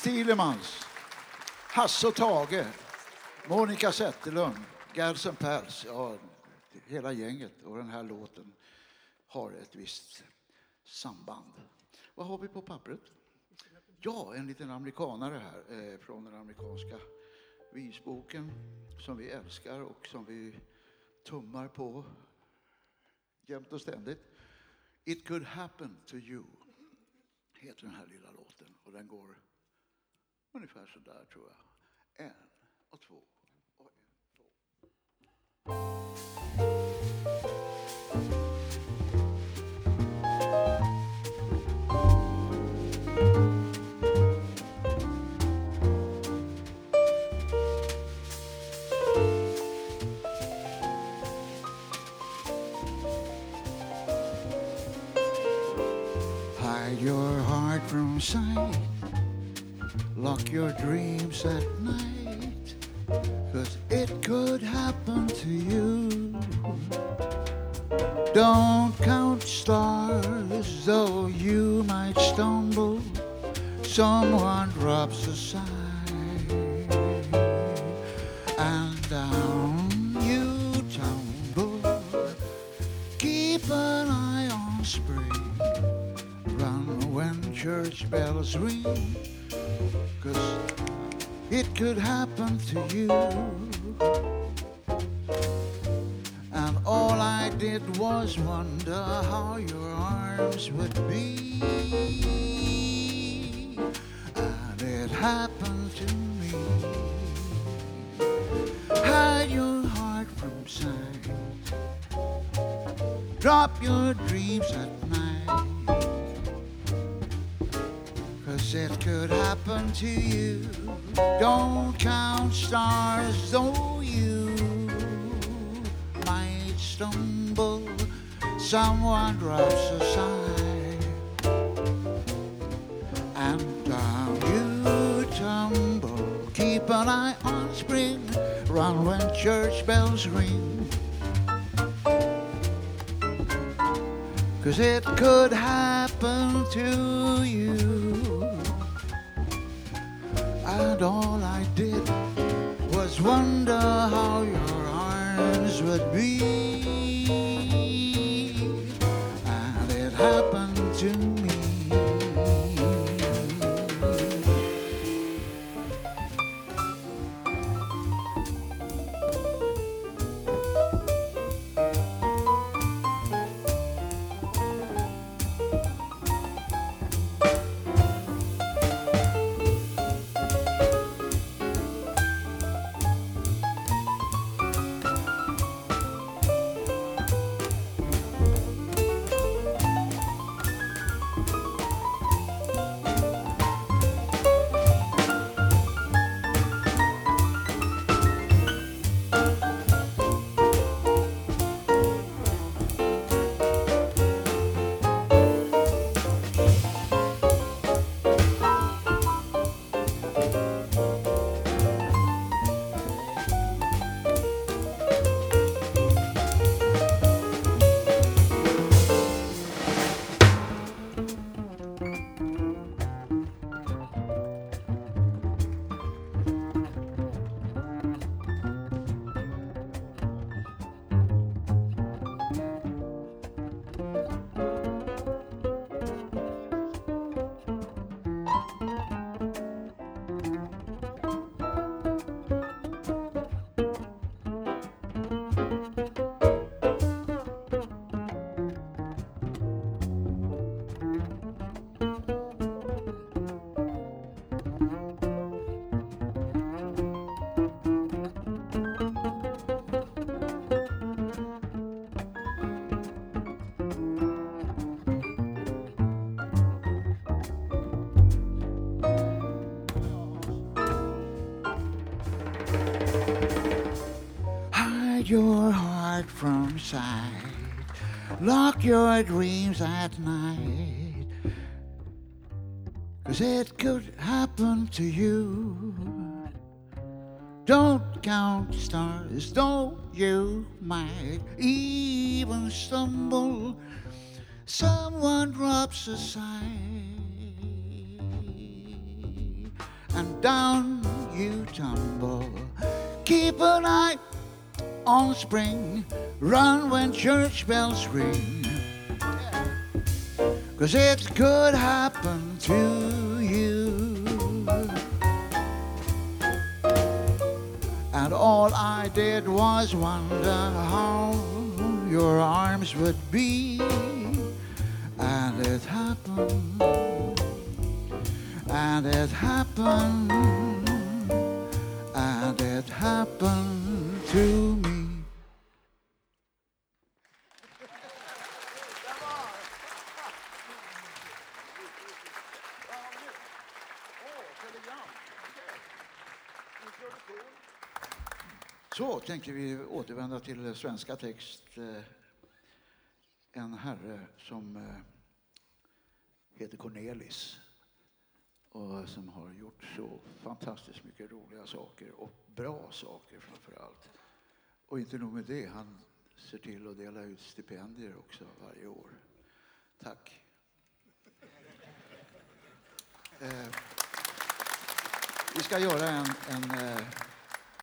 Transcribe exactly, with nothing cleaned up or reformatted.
Thielemans, Hasse och Tage, Monica Zetterlund, Gersen Pers, ja, hela gänget. Och den här låten har ett visst samband. Vad har vi på pappret? Ja, en liten amerikanare här eh, från den amerikanska visboken som vi älskar och som vi tummar på jämt och ständigt. It could happen to you heter den här lilla låten och den går ungefär så där tror jag. En och två och en, två. Hide your heart from sight. Lock your dreams at night, 'cause it could happen to you. Don't count stars, though you might stumble. Someone drops a sign, and down you tumble. Keep an eye on spring. Run when church bells ring, 'cause it could happen to you. And all I did was wonder how your arms would be. And it happened to me. Hide your heart from sight. Drop your dreams at night, 'cause it could happen to you. Don't count stars, though you might stumble. Someone drops a sign, and down you tumble. Keep an eye on spring. Run when church bells ring, 'cause it could happen to you. And all I did was wonder how your arms would be. And it happened to me. Your heart from sight. Lock your dreams at night, 'cause it could happen to you. Don't count stars, though you might even stumble. Someone drops a sign, and down you tumble. Keep an eye on spring, run when church bells ring, 'cause it could happen to you. And all I did was wonder how your arms would be. And it happened, and it happened, and it happened to me. Så tänker vi återvända till svenska text. En herre som heter Cornelis och som har gjort så fantastiskt mycket roliga saker och bra saker framför allt. Och inte nog med det, han ser till att dela ut stipendier också varje år. Tack. Eh, vi ska göra en, en